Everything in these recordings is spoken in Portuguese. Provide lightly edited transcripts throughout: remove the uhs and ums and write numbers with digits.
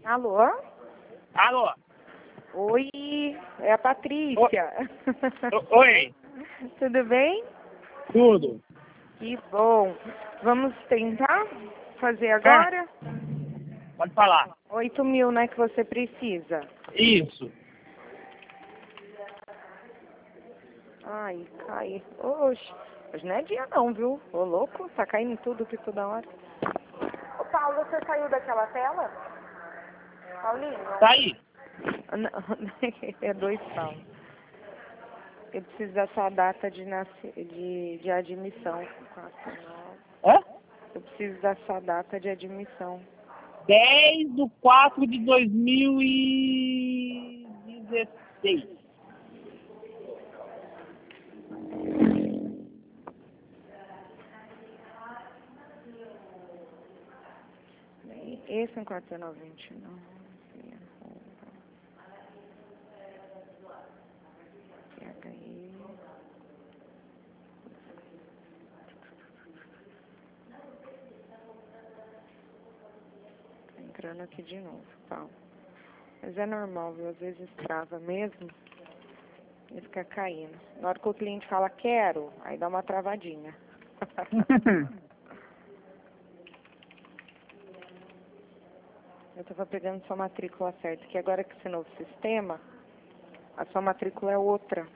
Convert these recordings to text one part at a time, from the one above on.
Alô? Alô? Oi, é a Patrícia. Oi, Tudo bem? tudo. Que bom. Vamos tentar fazer Ah, agora? pode falar. 8.000, né, que você precisa. Isso. Ai, cai. Oxe, hoje não é dia não, viu? Ô, louco, tá caindo tudo aqui toda hora. Ô, Paulo, você saiu daquela tela? Paulinho? Tá aí. Não, é 2 Paulo. Eu preciso da sua data de admissão. 4, 9. Hã? Eu preciso da sua data de admissão. 10/4/2016. Esse é 4929. PHI. Tá entrando aqui de novo, Paulo. Mas é normal, viu? Às vezes trava mesmo e fica caindo. Na hora que o cliente fala quero, aí dá uma travadinha. Eu tava pegando sua matrícula certa, que agora com esse novo sistema, a sua matrícula é outra.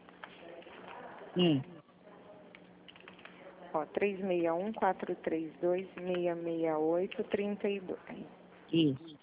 Ó, 361-432-668-32. Isso.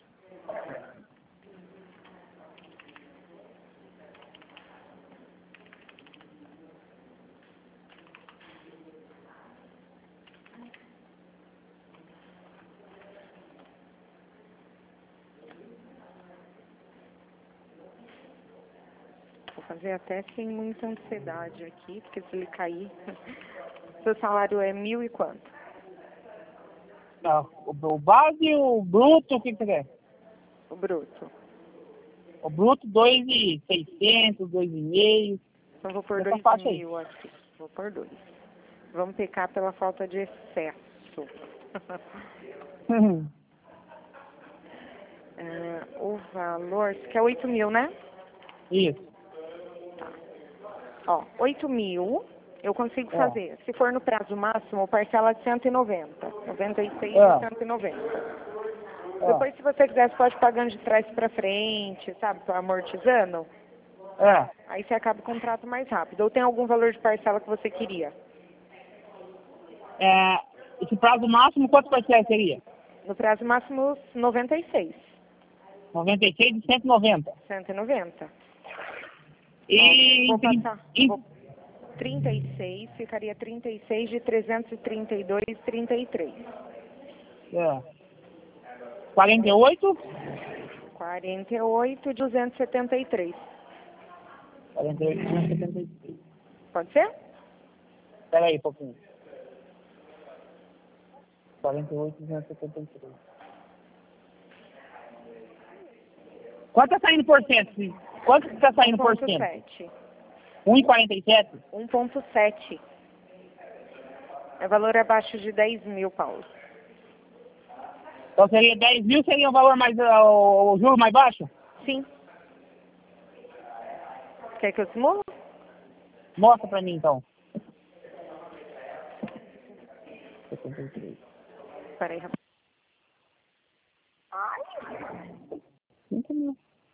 Vou fazer até sem muita ansiedade aqui, porque se ele cair... Seu salário é 1.000 e quanto? Não, o base, o bruto, o que você quer? O bruto. O bruto, 2.600, 2.500. Então vou por Essa faixa aí. 2.000 aqui. Vou por 2. Vamos pecar pela falta de excesso. O valor... Você quer 8.000, né? Isso. Ó, 8.000 eu consigo É. fazer. Se for no prazo máximo, parcela de 190. 96 É. de 190. Depois, se você quiser, você pode ir pagando de trás pra frente, sabe? Amortizando. É. Aí você acaba o contrato mais rápido. Ou tem algum valor de parcela que você queria? Esse prazo máximo, quanto parcelas seria? No prazo máximo, 96. 96 de 190. 190. E... Vou passar. 36, ficaria 36 de 332,33. 48? 48 de 273. 48, 273. Pode ser? Espera aí um pouquinho. 48, 273. Quanto tá saindo por cento? Quanto que tá saindo por cento? 1,7. 1,47? 1,7. É valor abaixo de 10.000, Paulo. Então seria 10.000, seria o valor mais, o juro mais baixo? Sim. Quer que eu simulo? Mostra pra mim então. 73. Espera aí, rapaz. Ai! 5.000.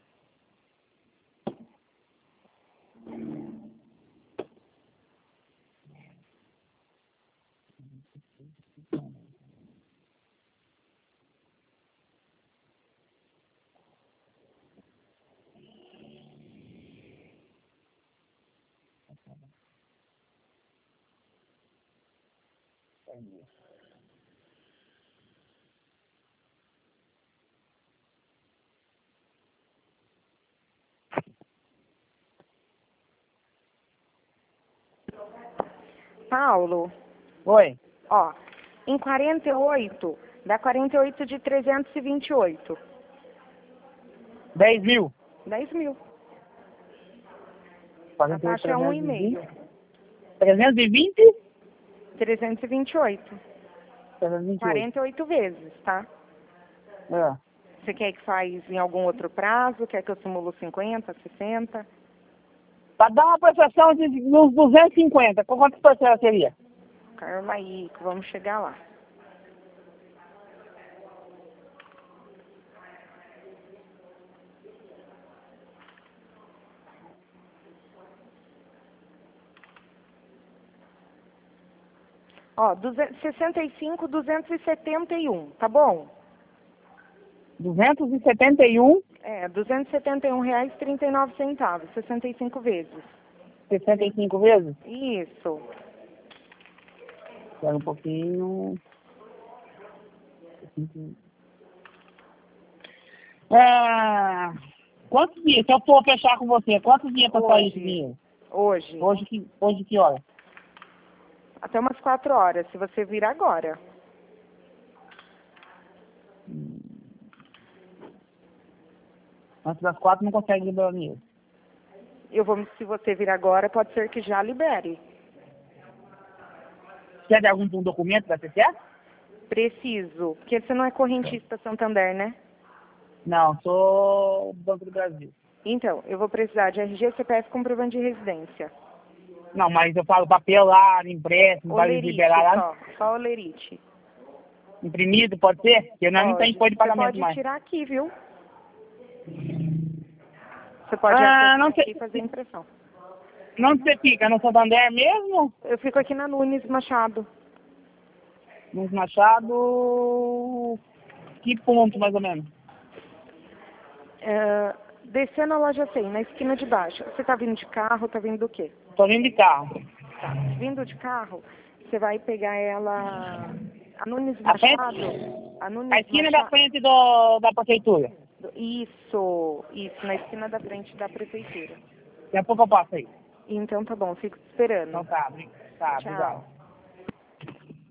Paulo, Oi. ó, em 48, dá 48 de 328. 10.000. 10.000. A 48, taxa é 1,5. 320? 328. 328. 48 vezes, tá? Você quer que faz em algum outro prazo? Quer que eu simulo 50, 60? Para dar uma prestação de uns 250, quantas parcelas seria? Calma aí, que vamos chegar lá. Ó, 65, 271, tá bom? 271, É, R$271,39, 65 vezes. 65 vezes? Isso. Espera um pouquinho. Quantos dias? Se eu for fechar com você, quantos dias para sair esse dinheiro? Hoje. Hoje que hora? Até umas 4 horas, se você vir agora. Antes das 4 não consegue liberar o dinheiro. Se você vir agora, pode ser que já libere. Quer de algum documento da CCE? Preciso. Porque você não é correntista Santander, né? Não, sou do Banco do Brasil. Então, eu vou precisar de RG, CPF, comprovante de residência. Não, mas eu falo papel lá, empréstimo, para liberar lá. Só olerite. Imprimido, pode ser? Porque nós não tem folha de pagamento Você pode mais. tirar aqui, viu? Você pode não sei, aqui e fazer impressão. não você fica no Santander mesmo? Eu fico aqui na Nunes Machado. No Machado, que ponto mais ou menos? Descendo a loja 100, na esquina de baixo. Você tá vindo de carro, tá vindo do quê? Tô vindo de carro. Tá. Vindo de carro, você vai pegar ela... A Nunes Machado... A esquina da frente da prefeitura. Isso, na esquina da frente da prefeitura. Daqui a pouco eu passo aí. Então tá bom, fico te esperando. Então tá, Tchau. obrigado.